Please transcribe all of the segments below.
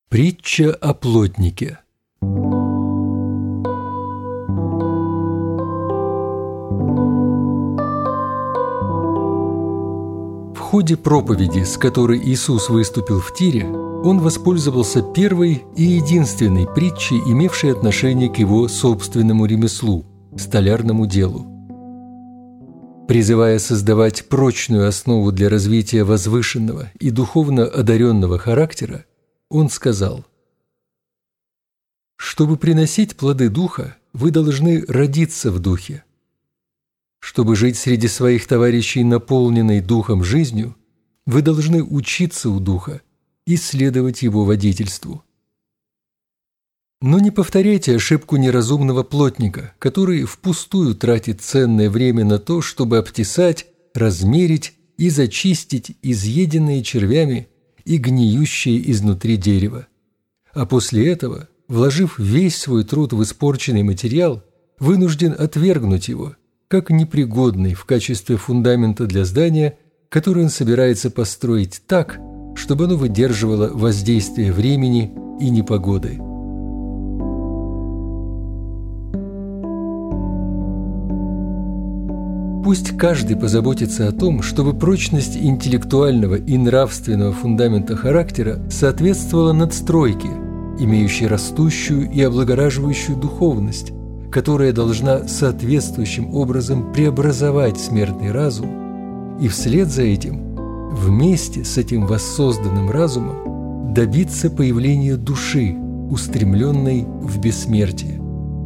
Притча о плотнике. В ходе проповеди, с которой Иисус выступил в Тире, Он воспользовался первой и единственной притчей, имевшей отношение к Его собственному ремеслу – столярному делу. Призывая создавать прочную основу для развития возвышенного и духовно одаренного характера, Он сказал: «Чтобы приносить плоды Духа, вы должны родиться в Духе. Чтобы жить среди своих товарищей наполненной Духом жизнью, вы должны учиться у Духа и следовать Его водительству. Но не повторяйте ошибку неразумного плотника, который впустую тратит ценное время на то, чтобы обтесать, размерить и зачистить изъеденные червями и гниющее изнутри дерево. А после этого, вложив весь свой труд в испорченный материал, вынужден отвергнуть его, как непригодный в качестве фундамента для здания, которое он собирается построить так, чтобы оно выдерживало воздействие времени и непогоды». Пусть каждый позаботится о том, чтобы прочность интеллектуального и нравственного фундамента характера соответствовала надстройке, имеющей растущую и облагораживающую духовность, которая должна соответствующим образом преобразовать смертный разум и вслед за этим, вместе с этим воссозданным разумом, добиться появления души, устремленной в бессмертие.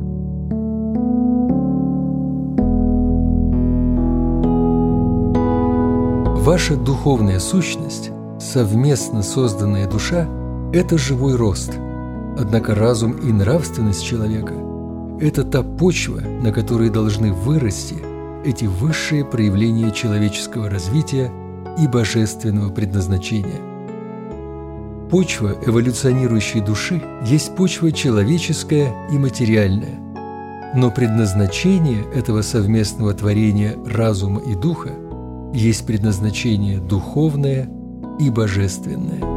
Ваша духовная сущность, совместно созданная душа – это живой рост. Однако разум и нравственность человека – это та почва, на которой должны вырасти эти высшие проявления человеческого развития и божественного предназначения. Почва эволюционирующей души есть почва человеческая и материальная. Но предназначение этого совместного творения разума и духа есть предназначение духовное и божественное.